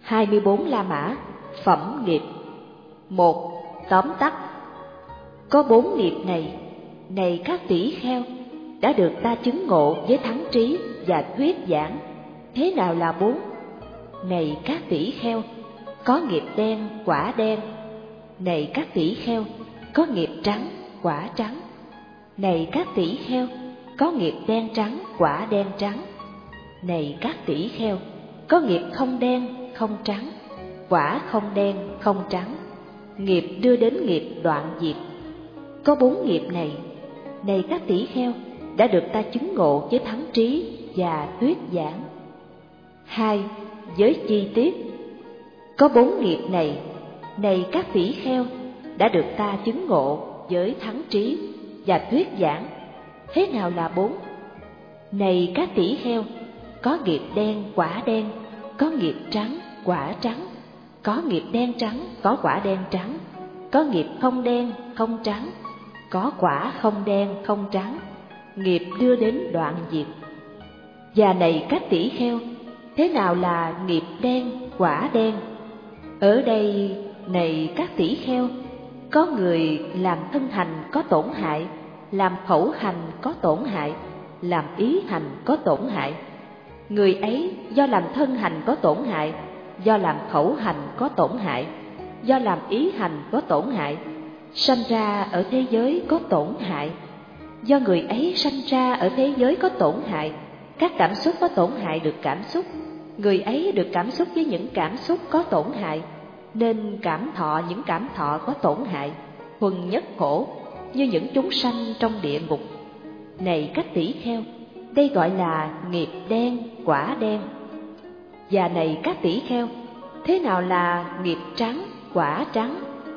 24 La Mã, phẩm nghiệp. 1. Tóm tắt. Có 4 nghiệp này các tỷ kheo, đã được ta chứng ngộ với thắng trí và thuyết giảng. Thế nào là 4? Này các tỷ kheo, có nghiệp đen, quả đen. Này các tỷ kheo, có nghiệp trắng, quả trắng. Này các tỷ kheo, có nghiệp đen trắng, quả đen trắng. Này các tỷ kheo, có nghiệp không đen, không trắng, quả không đen, không trắng. Nghiệp đưa đến nghiệp đoạn diệt. Có 4 nghiệp này các tỷ kheo, đã được ta chứng ngộ với thắng trí và thuyết giảng. 2. Với chi tiết. Có 4 nghiệp này các tỷ kheo, đã được ta chứng ngộ với thắng trí và thuyết giảng. Thế nào là 4? Này các tỷ kheo, có nghiệp đen, quả đen, có nghiệp trắng, quả trắng, có nghiệp đen trắng, có quả đen trắng, có nghiệp không đen, không trắng, có quả không đen, không trắng. Nghiệp đưa đến đoạn diệt. Và này các tỷ kheo, thế nào là nghiệp đen, quả đen? Ở đây, này các tỷ kheo, có người làm thân hành có tổn hại, làm khẩu hành có tổn hại, làm ý hành có tổn hại. Người ấy do làm thân hành có tổn hại, do làm khẩu hành có tổn hại, do làm ý hành có tổn hại, sanh ra ở thế giới có tổn hại. Do người ấy sanh ra ở thế giới có tổn hại, các cảm xúc có tổn hại được cảm xúc, người ấy được cảm xúc với những cảm xúc có tổn hại, nên cảm thọ những cảm thọ có tổn hại, thuần nhất khổ, như những chúng sanh trong địa ngục. Này các tỷ kheo, đây gọi là nghiệp đen, quả đen. Và này các tỷ kheo, thế nào là nghiệp trắng, quả trắng?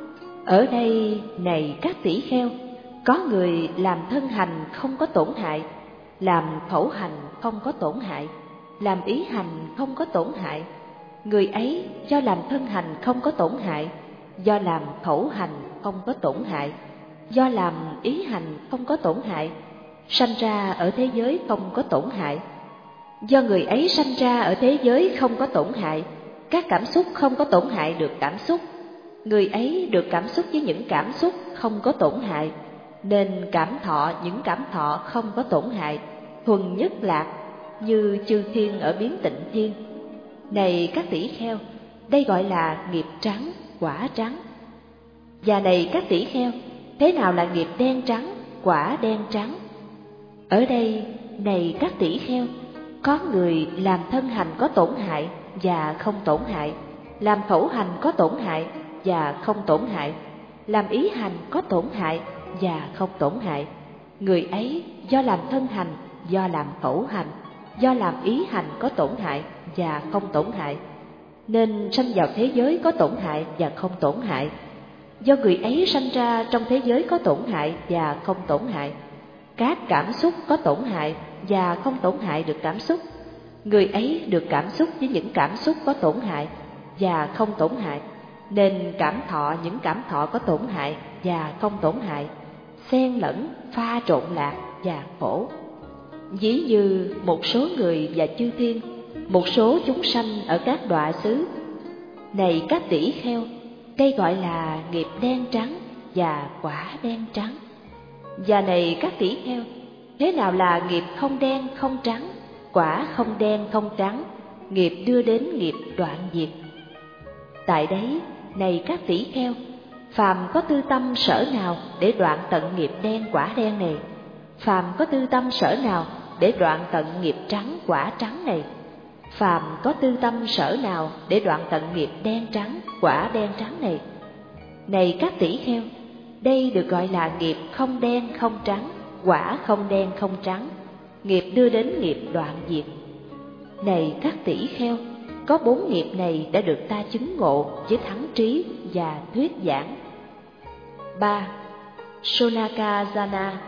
Ở đây, này các tỷ kheo, có người làm thân hành không có tổn hại, làm khẩu hành không có tổn hại, làm ý hành không có tổn hại. Người ấy do làm thân hành không có tổn hại, do làm khẩu hành không có tổn hại, do làm ý hành không có tổn hại, sanh ra ở thế giới không có tổn hại. Do người ấy sanh ra ở thế giới không có tổn hại, các cảm xúc không có tổn hại được cảm xúc, người ấy được cảm xúc với những cảm xúc không có tổn hại, nên cảm thọ những cảm thọ không có tổn hại, thuần nhất lạc, như chư thiên ở biến tịnh thiên. Này các tỷ kheo, đây gọi là nghiệp trắng, quả trắng. Và này các tỷ kheo, thế nào là nghiệp đen trắng, quả đen trắng? Ở đây, này các tỷ kheo, có người làm thân hành có tổn hại và không tổn hại, làm khẩu hành có tổn hại và không tổn hại, làm ý hành có tổn hại và không tổn hại. Người ấy do làm thân hành, do làm khẩu hành, do làm ý hành có tổn hại và không tổn hại, nên sanh vào thế giới có tổn hại và không tổn hại. Do người ấy sanh ra trong thế giới có tổn hại và không tổn hại, các cảm xúc có tổn hại và không tổn hại được cảm xúc, người ấy được cảm xúc với những cảm xúc có tổn hại và không tổn hại, nên cảm thọ những cảm thọ có tổn hại và không tổn hại, xen lẫn, pha trộn lạc và khổ. Ví như một số người và chư thiên, một số chúng sanh ở các đọa xứ. Này các tỷ kheo, đây gọi là nghiệp đen trắng và quả đen trắng. Và này các tỷ kheo, thế nào là nghiệp không đen không trắng, quả không đen không trắng, nghiệp đưa đến nghiệp đoạn diệt? Tại đấy, này các tỷ kheo, phàm có tư tâm sở nào để đoạn tận nghiệp đen quả đen này? Phàm có tư tâm sở nào để đoạn tận nghiệp trắng quả trắng này? Phàm có tư tâm sở nào để đoạn tận nghiệp đen trắng quả đen trắng này? Này các tỷ kheo, đây được gọi là nghiệp không đen không trắng, quả không đen không trắng, nghiệp đưa đến nghiệp đoạn diệt. Này các tỷ kheo, có 4 nghiệp này đã được ta chứng ngộ với thắng trí và thuyết giảng. 3. Sonakajana.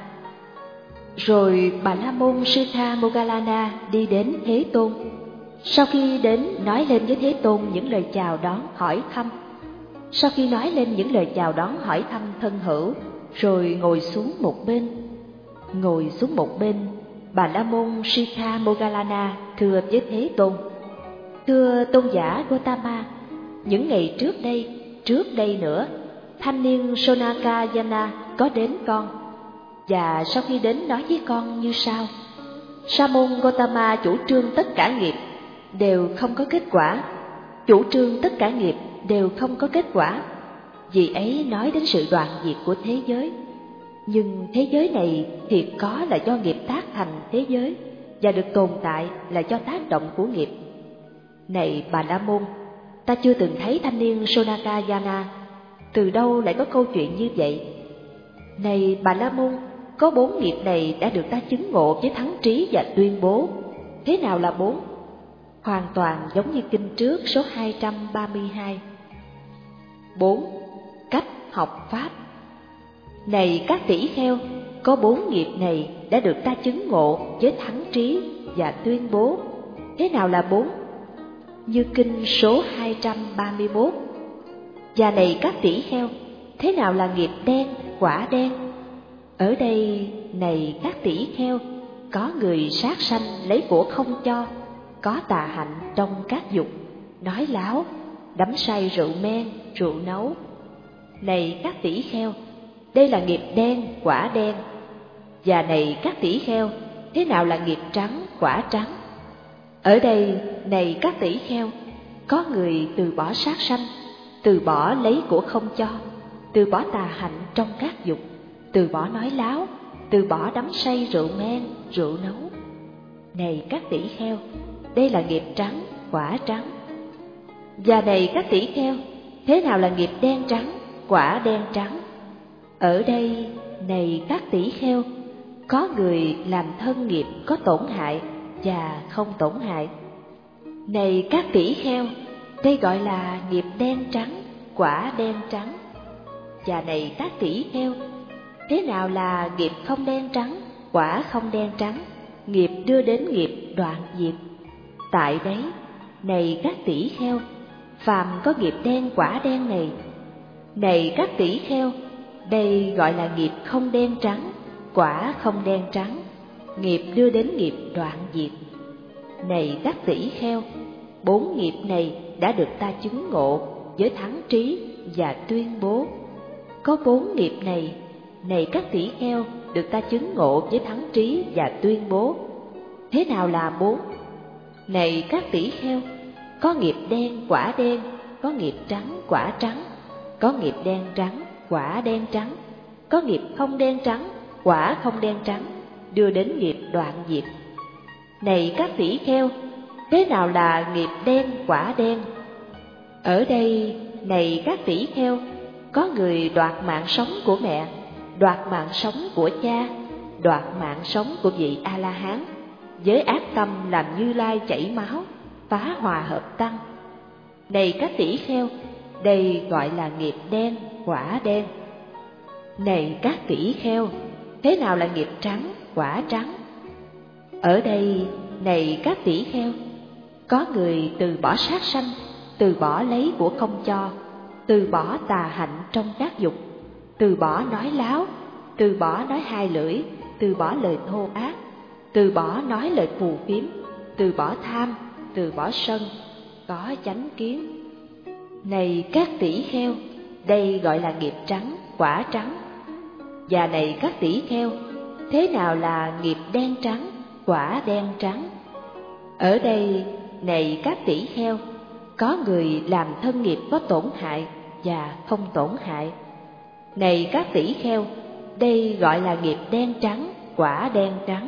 Rồi Bà La Môn Sutta Moggallana đi đến Thế Tôn. Sau khi đến, nói lên với Thế Tôn những lời chào đón hỏi thăm. Sau khi nói lên những lời chào đón hỏi thăm thân hữu, rồi ngồi xuống một bên. Ngồi xuống một bên, Bà La Môn Sutta Moggallana thưa với Thế Tôn: Thưa tôn giả Gotama, những ngày trước đây nữa, thanh niên Sonakayana có đến con, và sau khi đến nói với con như sau: Sa môn Gotama chủ trương tất cả nghiệp đều không có kết quả, chủ trương tất cả nghiệp đều không có kết quả. Vì ấy nói đến sự đoạn diệt của thế giới. Nhưng thế giới này thiệt có là do nghiệp tác thành thế giới, và được tồn tại là do tác động của nghiệp. Này Bà La Môn, ta chưa từng thấy thanh niên Sonakayana, từ đâu lại có câu chuyện như vậy? Này Bà La Môn, có 4 nghiệp này đã được ta chứng ngộ với thắng trí và tuyên bố. Thế nào là 4? Hoàn toàn giống như kinh trước số 232. 4. Cách học Pháp. Này các tỷ kheo, có 4 nghiệp này đã được ta chứng ngộ với thắng trí và tuyên bố. Thế nào là 4? Như kinh số 231. Và này các tỷ kheo, thế nào là nghiệp đen, quả đen? Ở đây, này các tỷ kheo, có người sát sanh lấy của không cho, có tà hạnh trong các dục, nói láo, đắm say rượu men, rượu nấu. Này các tỷ kheo, đây là nghiệp đen, quả đen. Và này các tỷ kheo, thế nào là nghiệp trắng, quả trắng? Ở đây, này các tỷ kheo, có người từ bỏ sát sanh, từ bỏ lấy của không cho, từ bỏ tà hạnh trong các dục, từ bỏ nói láo, từ bỏ đắm say rượu men, rượu nấu. Này các tỷ kheo, đây là nghiệp trắng, quả trắng. Và này các tỷ kheo, thế nào là nghiệp đen trắng, quả đen trắng? Ở đây, này các tỷ kheo, có người làm thân nghiệp có tổn hại và không tổn hại. Này các tỷ kheo, đây gọi là nghiệp đen trắng, quả đen trắng. Và này các tỷ kheo, thế nào là nghiệp không đen trắng, quả không đen trắng, nghiệp đưa đến nghiệp đoạn diệt? Tại đấy, này các tỷ kheo, phàm có nghiệp đen quả đen này. Này các tỷ kheo, đây gọi là nghiệp không đen trắng, quả không đen trắng, nghiệp đưa đến nghiệp đoạn diệt. Này các tỷ kheo, 4 nghiệp này đã được ta chứng ngộ với thắng trí và tuyên bố. Có 4 nghiệp này, này các tỷ kheo, được ta chứng ngộ với thắng trí và tuyên bố. Thế nào là 4? Này các tỷ kheo, có nghiệp đen, quả đen, có nghiệp trắng, quả trắng, có nghiệp đen trắng, quả đen trắng, có nghiệp không đen trắng, quả không đen trắng, đưa đến nghiệp đoạn diệt. Này các tỷ kheo, thế nào là nghiệp đen, quả đen? Ở đây, này các tỷ kheo, có người đoạt mạng sống của mẹ, đoạt mạng sống của cha, đoạt mạng sống của vị A-la-hán, với ác tâm làm Như Lai chảy máu, phá hòa hợp tăng. Này các tỷ kheo, đây gọi là nghiệp đen, quả đen. Này các tỷ kheo, thế nào là nghiệp trắng, quả trắng? Ở đây, này các tỷ kheo, có người từ bỏ sát sanh, từ bỏ lấy của không cho, từ bỏ tà hạnh trong các dục, từ bỏ nói láo, từ bỏ nói hai lưỡi, từ bỏ lời thô ác, từ bỏ nói lời phù phiếm, từ bỏ tham, từ bỏ sân, có chánh kiến. Này các tỷ kheo, đây gọi là nghiệp trắng, quả trắng. Và này các tỷ kheo, thế nào là nghiệp đen trắng, quả đen trắng? Ở đây, này các tỷ kheo, có người làm thân nghiệp có tổn hại và không tổn hại. Này các tỷ kheo, đây gọi là nghiệp đen trắng, quả đen trắng.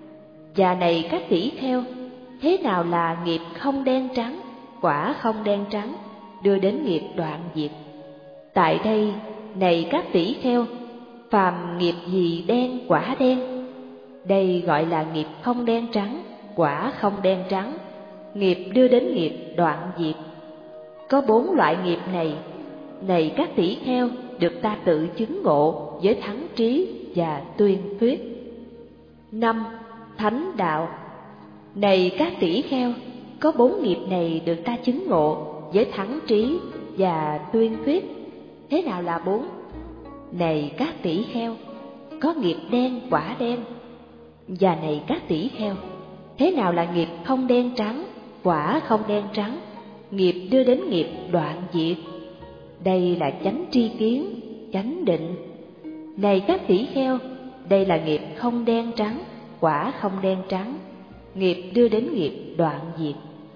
Và này các tỷ kheo, thế nào là nghiệp không đen trắng, quả không đen trắng, đưa đến nghiệp đoạn diệt? Tại đây, này các tỷ kheo, phàm nghiệp gì đen, quả đen? Đây gọi là nghiệp không đen trắng, quả không đen trắng, nghiệp đưa đến nghiệp đoạn diệt. Có 4 loại nghiệp này, này các tỷ kheo, được ta tự chứng ngộ với thắng trí và tuyên thuyết. 5. Thánh đạo. Này các tỷ kheo, có 4 nghiệp này được ta chứng ngộ với thắng trí và tuyên thuyết. Thế nào là 4? Này các tỷ kheo, có nghiệp đen, quả đen. Và này các tỷ kheo, thế nào là nghiệp không đen trắng, quả không đen trắng, nghiệp đưa đến nghiệp đoạn diệt. Đây là chánh tri kiến, chánh định. Này các tỷ kheo, đây là nghiệp không đen trắng, quả không đen trắng, nghiệp đưa đến nghiệp đoạn diệt.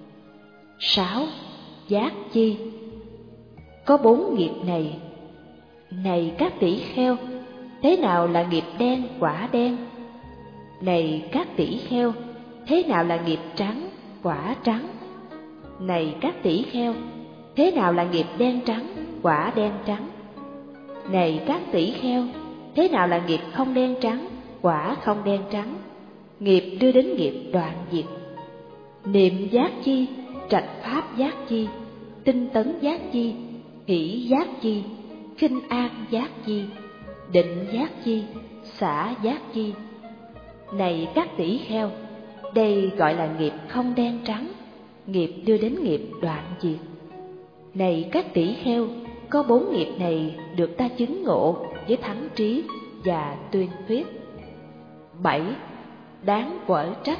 6. Giác chi. Có 4 nghiệp này. Này các tỷ kheo, thế nào là nghiệp đen quả đen? Này các tỷ kheo, thế nào là nghiệp trắng quả trắng? Này các tỷ kheo, thế nào là nghiệp đen trắng quả đen trắng? Này các tỷ kheo, thế nào là nghiệp không đen trắng quả không đen trắng, nghiệp đưa đến nghiệp đoạn diệt? Niệm giác chi, trạch pháp giác chi, tinh tấn giác chi, hỷ giác chi, khinh an giác chi, định giác chi, xả giác chi. Này các tỷ kheo, đây gọi là nghiệp không đen trắng, nghiệp đưa đến nghiệp đoạn diệt. Này các tỷ kheo, có 4 nghiệp này được ta chứng ngộ với thắng trí và tuyên thuyết. 7. Đáng quở trách.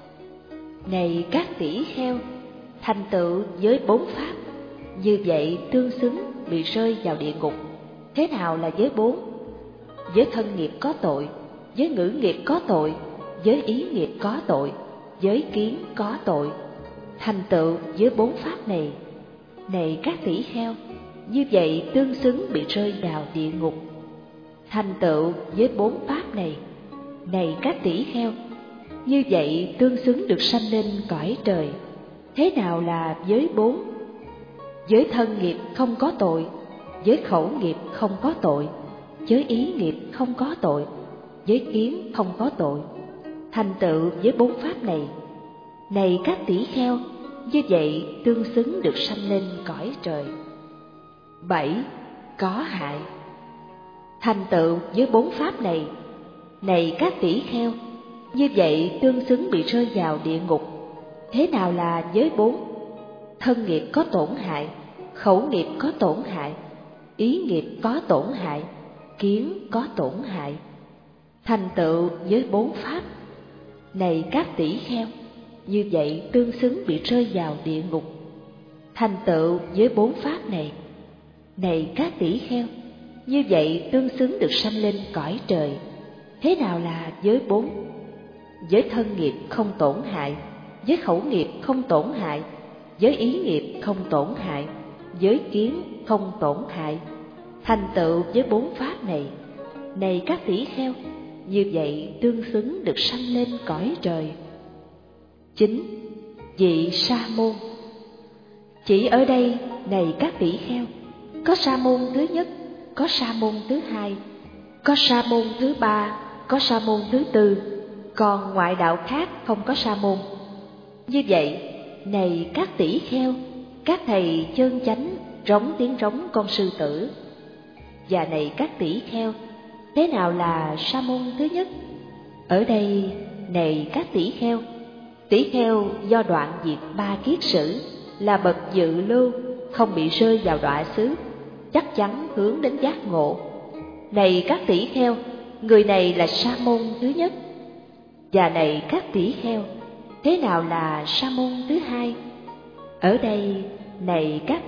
Này các tỷ kheo, thành tựu với 4 pháp, như vậy tương xứng bị rơi vào địa ngục. Thế nào là giới 4? Giới thân nghiệp có tội, giới ngữ nghiệp có tội, giới ý nghiệp có tội, giới kiến có tội. Thành tựu với 4 pháp này. Này các tỷ kheo, như vậy tương xứng bị rơi vào địa ngục. Thành tựu với 4 pháp này. Này các tỷ kheo, như vậy tương xứng được sanh lên cõi trời. Thế nào là giới 4? Giới thân nghiệp không có tội, giới khẩu nghiệp không có tội, giới ý nghiệp không có tội, giới kiến không có tội. Thành tựu với 4 pháp này. Này các tỷ kheo, như vậy tương xứng được sanh lên cõi trời. 7. Có hại. Thành tựu với 4 pháp này. Này các tỷ kheo, như vậy tương xứng bị rơi vào địa ngục. Thế nào là giới 4? Thân nghiệp có tổn hại, khẩu nghiệp có tổn hại, ý nghiệp có tổn hại, kiến có tổn hại. Thành tựu với 4 pháp. Này các tỷ kheo, như vậy tương xứng bị rơi vào địa ngục. Thành tựu với 4 pháp này. Này các tỷ kheo, như vậy tương xứng được sanh lên cõi trời. Thế nào là giới 4? Giới thân nghiệp không tổn hại, giới khẩu nghiệp không tổn hại, giới ý nghiệp không tổn hại, giới kiến không tổn hại. Thành tựu với 4 pháp này. Này các tỷ kheo, như vậy tương xứng được sanh lên cõi trời. 9. Vị sa môn. Chỉ ở đây, này các tỷ kheo, có sa môn thứ nhất, có sa môn thứ hai, có sa môn thứ ba, có sa môn thứ tư, còn ngoại đạo khác không có sa môn. Như vậy, này các tỷ kheo, các thầy chân chánh rống tiếng rống con sư tử. Và này các tỷ kheo, thế nào là sa môn thứ nhất? Ở đây, này các tỷ kheo do đoạn diệt 3 kiết sử, là bậc dự lưu, không bị rơi vào đọa xứ, chắc chắn hướng đến giác ngộ. Này các tỷ kheo, người này là sa môn thứ nhất. Và này các tỷ kheo, thế nào là sa môn thứ hai? Ở đây, này các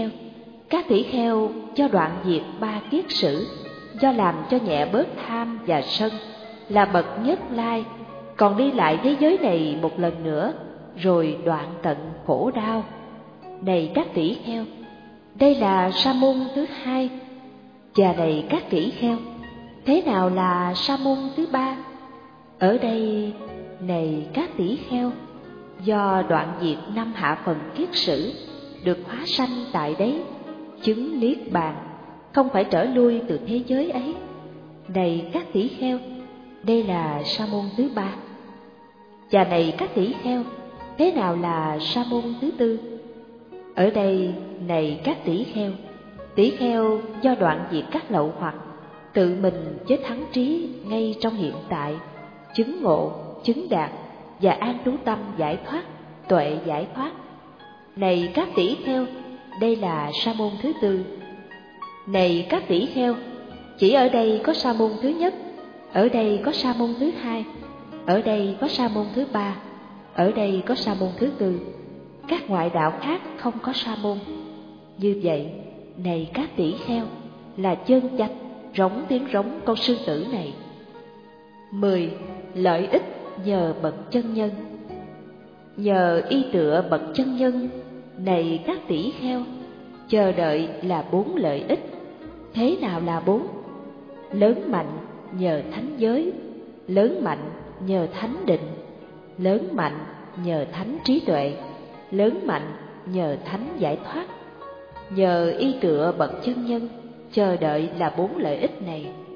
tỷ kheo do đoạn diệt 3 kiết sử, do làm cho nhẹ bớt tham và sân, là bậc nhất lai, còn đi lại thế giới này một lần nữa, rồi đoạn tận khổ đau. Này các tỷ kheo, đây là sa môn thứ hai. Và này các tỷ kheo, thế nào là sa môn thứ ba? Ở đây, này các tỷ kheo, do đoạn diệt 5 hạ phần kiết sử, được hóa sanh tại đấy, chứng niết bàn, không phải trở lui từ thế giới ấy. Này các tỷ kheo, đây là sa môn thứ ba. Và này các tỷ kheo, thế nào là sa môn thứ tư? Ở đây, này các tỷ kheo do đoạn diệt các lậu hoặc, tự mình với thắng trí ngay trong hiện tại, chứng ngộ, chứng đạt và an trú tâm giải thoát, tuệ giải thoát. Này các tỷ kheo, đây là sa môn thứ tư. Này các tỷ kheo, chỉ ở đây có sa môn thứ nhất, ở đây có sa môn thứ hai, ở đây có sa môn thứ ba, ở đây có sa môn thứ tư. các ngoại đạo khác không có sa môn. Như vậy, này các tỷ kheo, là chân chánh rống tiếng rống con sư tử này. 10. Lợi ích nhờ bậc chân nhân. Nhờ y tựa bậc chân nhân, này các tỷ kheo, chờ đợi là 4 lợi ích. Thế nào là 4? Lớn mạnh nhờ thánh giới, lớn mạnh nhờ thánh định, lớn mạnh nhờ thánh trí tuệ, lớn mạnh nhờ thánh giải thoát. Nhờ y tựa bậc chân nhân, chờ đợi là 4 lợi ích này.